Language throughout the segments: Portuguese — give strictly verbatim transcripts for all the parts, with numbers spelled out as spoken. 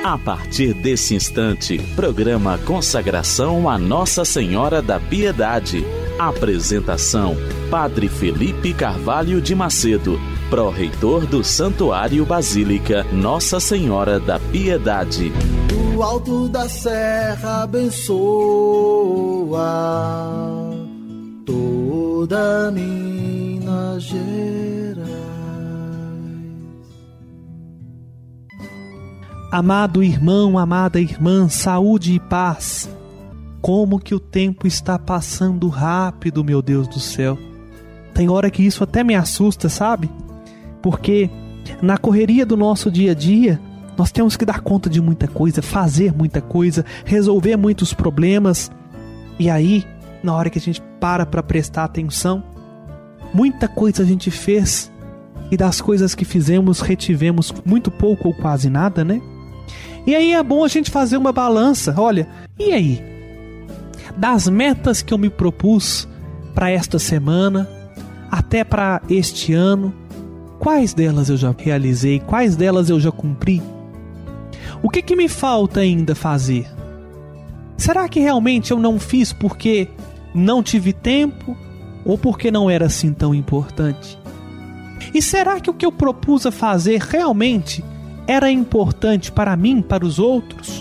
A partir desse instante, programa Consagração a Nossa Senhora da Piedade. Apresentação: Padre Felipe Carvalho de Macedo, pró-reitor do Santuário Basílica Nossa Senhora da Piedade. Do alto da serra abençoa toda Minas Gerais. Amado irmão, amada irmã, saúde e paz. Como que o tempo está passando rápido, meu Deus do céu. Tem hora que isso até me assusta, sabe? Porque na correria do nosso dia a dia, nós temos que dar conta de muita coisa, fazer muita coisa, resolver muitos problemas. E aí, na hora que a gente para para prestar atenção, muita coisa a gente fez e das coisas que fizemos, retivemos muito pouco ou quase nada, né? E aí é bom a gente fazer uma balança. Olha, e aí? Das metas que eu me propus para esta semana, até para este ano, quais delas eu já realizei? Quais delas eu já cumpri? O que que me falta ainda fazer? Será que realmente eu não fiz porque não tive tempo ou porque não era assim tão importante? E será que o que eu propus a fazer realmente era importante para mim, para os outros?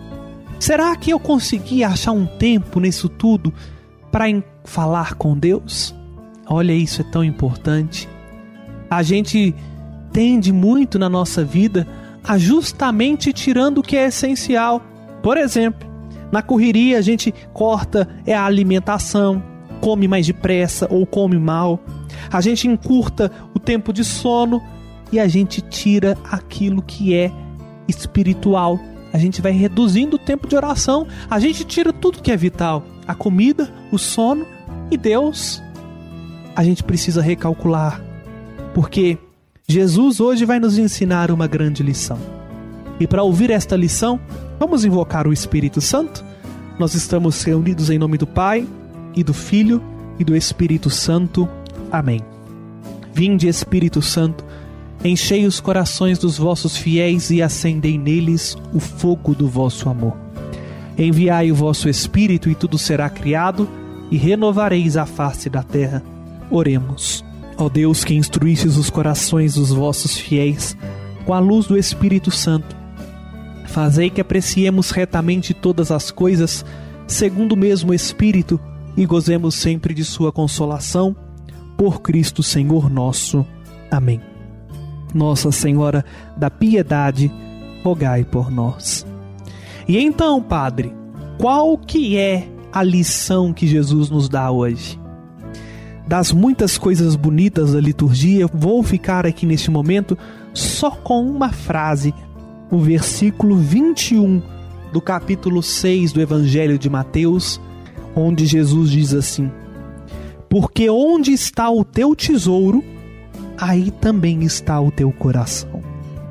Será que eu consegui achar um tempo nisso tudo para falar com Deus? Olha, isso é tão importante. A gente tende muito na nossa vida a justamente tirando o que é essencial. Por exemplo, na correria a gente corta é a alimentação, come mais depressa ou come mal. A gente encurta o tempo de sono e a gente tira aquilo que é espiritual. A gente vai reduzindo o tempo de oração. A gente tira tudo que é vital. A comida, o sono e Deus. A gente precisa recalcular. Porque Jesus hoje vai nos ensinar uma grande lição. E para ouvir esta lição, vamos invocar o Espírito Santo? Nós estamos reunidos em nome do Pai, e do Filho, e do Espírito Santo. Amém. Vinde, Espírito Santo, enchei os corações dos vossos fiéis e acendei neles o fogo do vosso amor. Enviai o vosso Espírito e tudo será criado, e renovareis a face da terra. Oremos. Ó Deus, que instruístes os corações dos vossos fiéis com a luz do Espírito Santo, fazei que apreciemos retamente todas as coisas, segundo o mesmo Espírito, e gozemos sempre de sua consolação, por Cristo Senhor nosso. Amém. Nossa Senhora da Piedade, rogai por nós. E então, Padre, qual que é a lição que Jesus nos dá hoje? Das muitas coisas bonitas da liturgia, vou ficar aqui neste momento só com uma frase, o versículo vinte e um do capítulo seis do Evangelho de Mateus, onde Jesus diz assim: porque onde está o teu tesouro, aí também está o teu coração.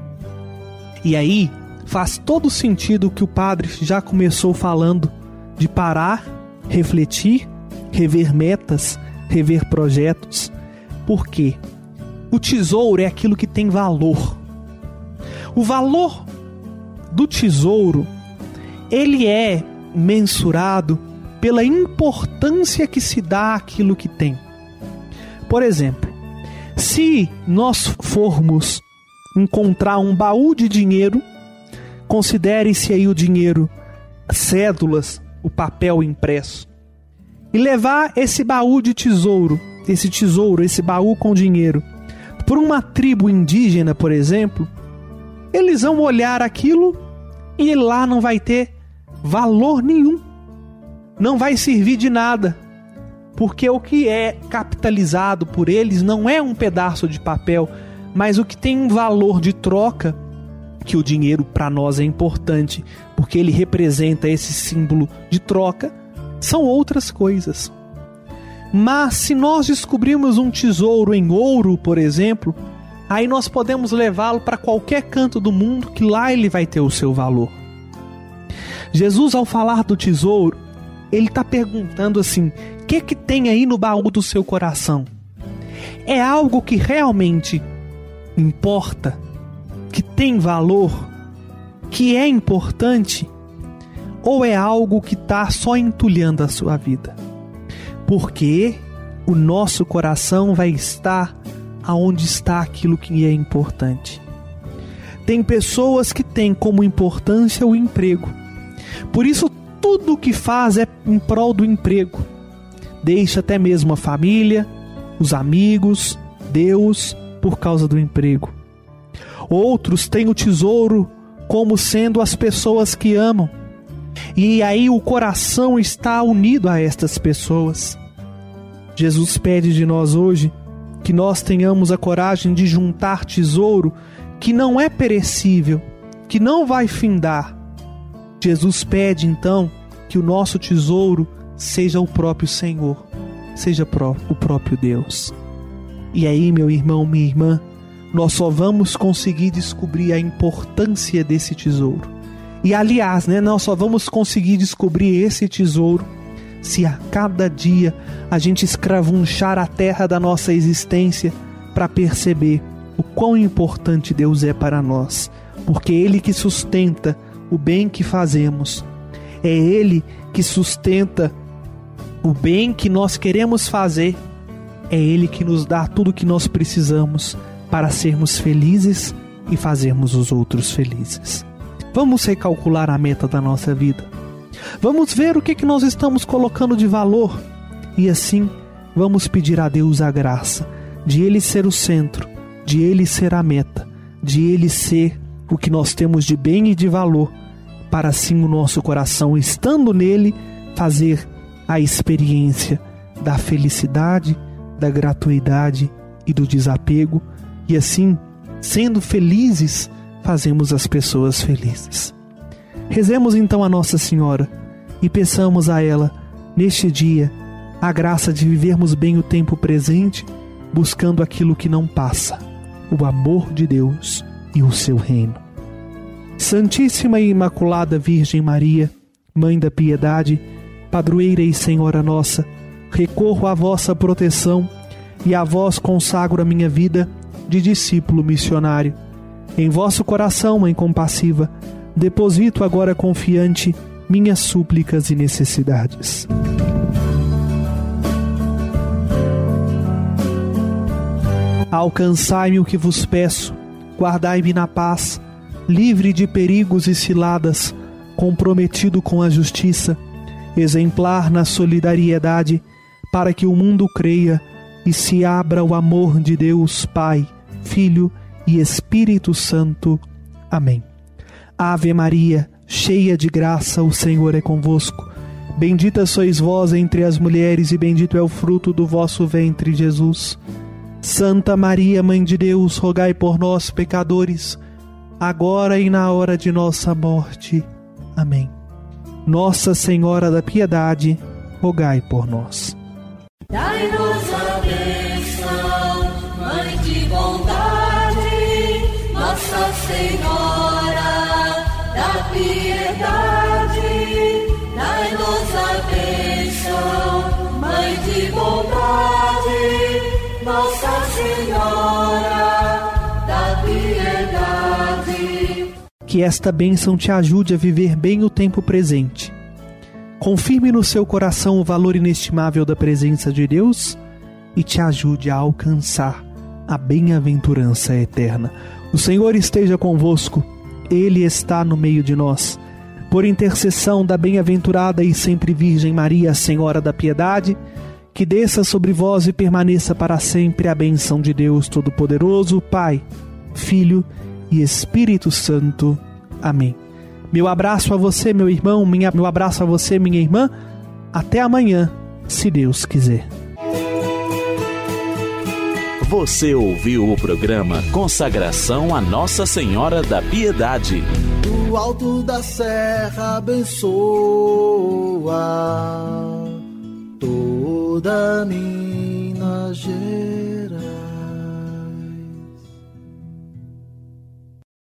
E aí faz todo sentido o que o padre já começou falando, de parar, refletir, rever metas, rever projetos. Por quê? O tesouro é aquilo que tem valor. O valor do tesouro, ele é mensurado pela importância que se dá àquilo que tem. Por exemplo, se nós formos encontrar um baú de dinheiro, considere-se aí o dinheiro, cédulas, o papel impresso, e levar esse baú de tesouro, esse tesouro, esse baú com dinheiro, por uma tribo indígena, por exemplo, eles vão olhar aquilo e lá não vai ter valor nenhum. Não vai servir de nada. Porque o que é capitalizado por eles não é um pedaço de papel, mas o que tem um valor de troca, que o dinheiro para nós é importante, porque ele representa esse símbolo de troca, são outras coisas. Mas se nós descobrirmos um tesouro em ouro, por exemplo, aí nós podemos levá-lo para qualquer canto do mundo, que lá ele vai ter o seu valor. Jesus, ao falar do tesouro, ele está perguntando assim: o que que tem aí no baú do seu coração? É algo que realmente importa? Que tem valor? que é importante ou é algo que está só entulhando a sua vida? Porque o nosso coração vai estar aonde está aquilo que é importante. Tem pessoas que têm como importância o emprego. Por isso, tudo o que faz é em prol do emprego. Deixa até mesmo a família, os amigos, Deus, por causa do emprego. Outros têm o tesouro como sendo as pessoas que amam. E aí o coração está unido a estas pessoas. Jesus pede de nós hoje que nós tenhamos a coragem de juntar tesouro que não é perecível, que não vai findar. Jesus pede então que o nosso tesouro seja o próprio Senhor, seja o próprio Deus. E aí, meu irmão, minha irmã, nós só vamos conseguir descobrir a importância desse tesouro. E aliás, né, nós só vamos conseguir descobrir esse tesouro se a cada dia a gente escravunchar a terra da nossa existência para perceber o quão importante Deus é para nós. Porque é Ele que sustenta o bem que fazemos. É Ele que sustenta o bem que nós queremos fazer. É Ele que nos dá tudo o que nós precisamos para sermos felizes e fazermos os outros felizes. Vamos recalcular a meta da nossa vida. Vamos ver o que, que nós estamos colocando de valor. E assim, vamos pedir a Deus a graça de Ele ser o centro, de Ele ser a meta, de Ele ser o que nós temos de bem e de valor, para assim o nosso coração, estando nele, fazer a experiência da felicidade, da gratuidade e do desapego, e assim, sendo felizes, fazemos as pessoas felizes. Rezemos então a Nossa Senhora e peçamos a ela, neste dia, a graça de vivermos bem o tempo presente, buscando aquilo que não passa, o amor de Deus e o seu reino. Santíssima e Imaculada Virgem Maria, Mãe da Piedade, Padroeira e Senhora nossa, recorro à vossa proteção e a vós consagro a minha vida de discípulo missionário. Em vosso coração, Mãe compassiva, deposito agora confiante minhas súplicas e necessidades. Alcançai-me o que vos peço, guardai-me na paz, livre de perigos e ciladas, comprometido com a justiça, exemplar na solidariedade, para que o mundo creia e se abra o amor de Deus Pai, Filho e Espírito Santo. Amém. Ave Maria, cheia de graça, o Senhor é convosco. Bendita sois vós entre as mulheres e bendito é o fruto do vosso ventre, Jesus. Santa Maria, Mãe de Deus, rogai por nós, pecadores, agora e na hora de nossa morte. Amém. Nossa Senhora da Piedade, rogai por nós. Dai-nos a bênção, Mãe de bondade, Nossa Senhora da Piedade. Dai-nos a bênção, Mãe de bondade, Nossa Senhora da Piedade. Que esta bênção te ajude a viver bem o tempo presente. Confirme no seu coração o valor inestimável da presença de Deus e te ajude a alcançar a bem-aventurança eterna. O Senhor esteja convosco, Ele está no meio de nós. Por intercessão da bem-aventurada e sempre Virgem Maria, Senhora da Piedade, que desça sobre vós e permaneça para sempre a bênção de Deus Todo-Poderoso, Pai, Filho e Espírito Santo. Amém. Meu abraço a você, meu irmão, minha, meu abraço a você, minha irmã. Até amanhã, se Deus quiser. Você ouviu o programa Consagração a Nossa Senhora da Piedade. Do alto da serra abençoa toda Minas Gerais.